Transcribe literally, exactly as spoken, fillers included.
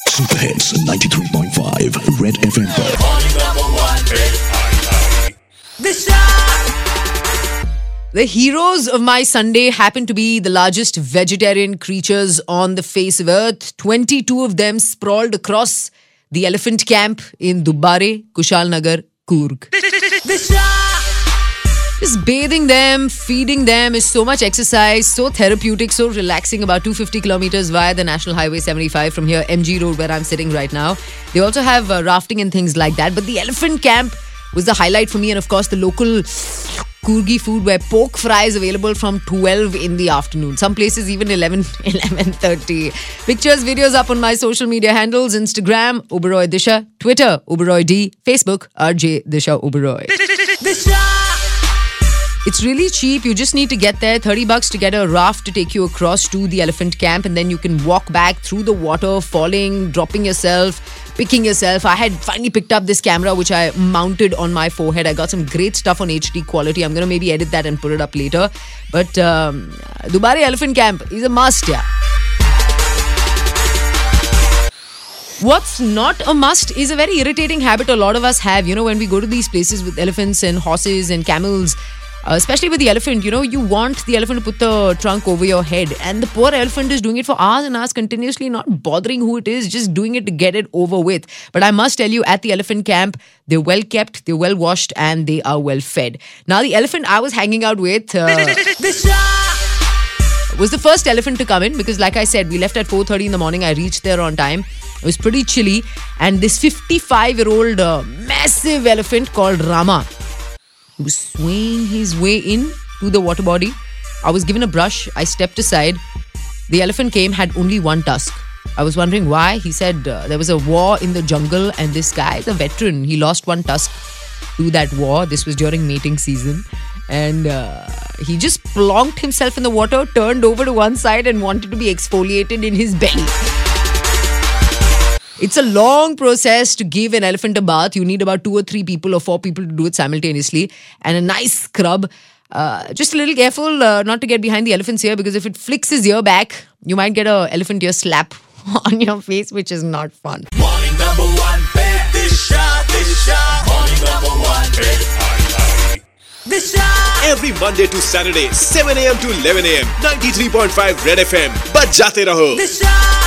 Super Hits ninety-three point five Red F M पर The heroes of my Sunday happen to be the largest vegetarian creatures on the face of earth. twenty-two of them sprawled across the elephant camp in Dubbare, Kushalnagar, Coorg. Just bathing them, feeding them is so much exercise, so therapeutic, so relaxing. About two hundred fifty kilometers via the National Highway seventy-five from here, M G Road, where I'm sitting right now. They also have uh, rafting and things like that. But the elephant camp was the highlight for me. And of course, the local Coorgi food where pork fry is available from twelve in the afternoon. Some places even eleven, eleven thirty. Pictures, videos up on my social media handles. Instagram, Oberoi Disha. Twitter, Oberoi D. Facebook, R J Disha Oberoi. It's really cheap. You just need to get there. thirty bucks to get a raft to take you across to the elephant camp. And then you can walk back through the water, falling, dropping yourself, picking yourself. I had finally picked up this camera, which I mounted on my forehead. I got some great stuff on H D quality. I'm going to maybe edit that and put it up later. But um, Dubbare Elephant Camp is a must, yeah. What's not a must is a very irritating habit a lot of us have. You know, when we go to these places with elephants and horses and camels, Uh, especially with the elephant, you know, you want the elephant to put the trunk over your head. And the poor elephant is doing it for hours and hours continuously, not bothering who it is, just doing it to get it over with. But I must tell you, at the elephant camp, they're well kept, they're well washed, and they are well fed. Now, the elephant I was hanging out with uh, was the first elephant to come in because, like I said, we left at four thirty in the morning. I reached there on time. It was pretty chilly. And this fifty-five-year-old uh, massive elephant called Rama was swaying his way in to the water body. I was given a brush. I stepped aside. The elephant came, had only one tusk. I was wondering why. He said uh, there was a war in the jungle and this guy is a veteran. He lost one tusk to that war. This was during mating season. And uh, he just plonked himself in the water, turned over to one side and wanted to be exfoliated in his belly. It's a long process to give an elephant a bath. You need about two or three people or four people to do it simultaneously. And a nice scrub. Uh, just a little careful uh, not to get behind the elephant's ear because if it flicks his ear back, you might get a elephant ear slap on your face, which is not fun. Morning number one, Disha, Disha. Morning number one, Disha. Every Monday to Saturday, seven a.m. to eleven a.m. ninety-three point five Red F M. Baj jate raho. Disha.